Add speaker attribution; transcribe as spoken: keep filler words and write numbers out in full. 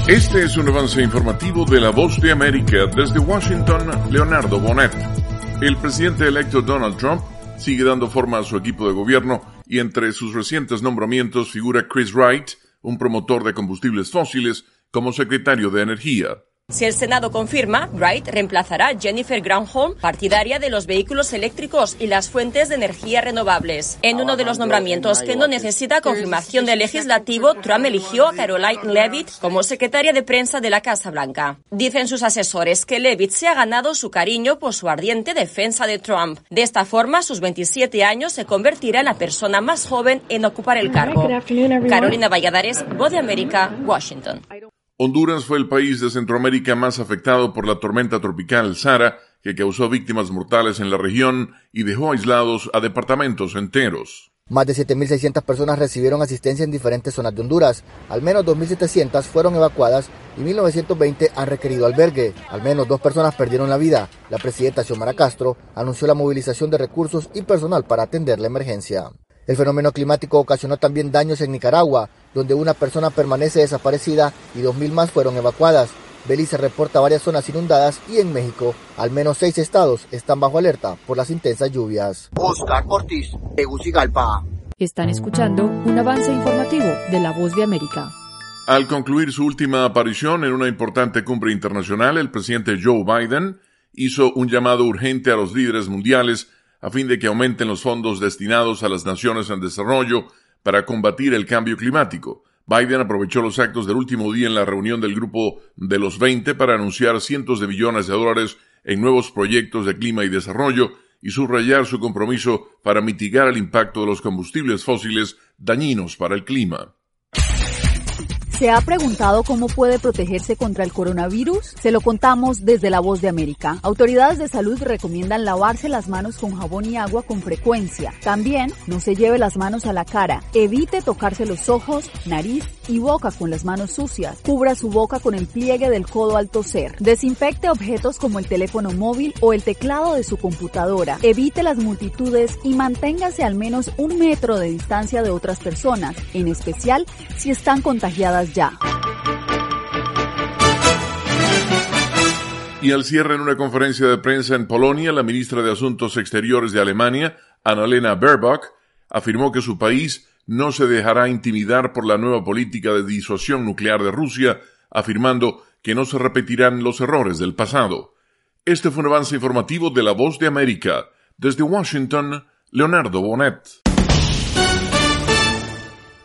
Speaker 1: Este es un avance informativo de La Voz de América. Desde Washington, Leonardo Bonet. El presidente electo Donald Trump sigue dando forma a su equipo de gobierno y entre sus recientes nombramientos figura Chris Wright, un promotor de combustibles fósiles, como secretario de Energía.
Speaker 2: Si el Senado confirma, Wright reemplazará a Jennifer Granholm, partidaria de los vehículos eléctricos y las fuentes de energía renovables. En uno de los nombramientos que no necesita confirmación del legislativo, Trump eligió a Caroline Leavitt como secretaria de prensa de la Casa Blanca. Dicen sus asesores que Leavitt se ha ganado su cariño por su ardiente defensa de Trump. De esta forma, a sus veintisiete años se convertirá en la persona más joven en ocupar el cargo. Carolina Valladares, Voz de América, Washington.
Speaker 1: Honduras fue el país de Centroamérica más afectado por la tormenta tropical Sara, que causó víctimas mortales en la región y dejó aislados a departamentos enteros.
Speaker 3: Más de siete mil seiscientas personas recibieron asistencia en diferentes zonas de Honduras. Al menos dos mil setecientas fueron evacuadas y mil novecientos veinte han requerido albergue. Al menos dos personas perdieron la vida. La presidenta Xiomara Castro anunció la movilización de recursos y personal para atender la emergencia. El fenómeno climático ocasionó también daños en Nicaragua, donde una persona permanece desaparecida y dos mil más fueron evacuadas. Belice reporta varias zonas inundadas y en México, al menos seis estados están bajo alerta por las intensas lluvias.
Speaker 4: Oscar Ortiz, Tegucigalpa.
Speaker 5: Están escuchando un avance informativo de La Voz de América.
Speaker 1: Al concluir su última aparición en una importante cumbre internacional, el presidente Joe Biden hizo un llamado urgente a los líderes mundiales a fin de que aumenten los fondos destinados a las naciones en desarrollo para combatir el cambio climático. Biden aprovechó los actos del último día en la reunión del Grupo de los veinte para anunciar cientos de billones de dólares en nuevos proyectos de clima y desarrollo y subrayar su compromiso para mitigar el impacto de los combustibles fósiles dañinos para el clima.
Speaker 5: ¿Se ha preguntado cómo puede protegerse contra el coronavirus? Se lo contamos desde La Voz de América. Autoridades de salud recomiendan lavarse las manos con jabón y agua con frecuencia. También no se lleve las manos a la cara. Evite tocarse los ojos, nariz y boca con las manos sucias. Cubra su boca con el pliegue del codo al toser. Desinfecte objetos como el teléfono móvil o el teclado de su computadora. Evite las multitudes y manténgase al menos un metro de distancia de otras personas, en especial si están contagiadas ya.
Speaker 1: Y al cierre en una conferencia de prensa en Polonia, la ministra de Asuntos Exteriores de Alemania, Annalena Baerbock, afirmó que su país no se dejará intimidar por la nueva política de disuasión nuclear de Rusia, afirmando que no se repetirán los errores del pasado. Este fue un avance informativo de La Voz de América. Desde Washington, Leonardo Bonet.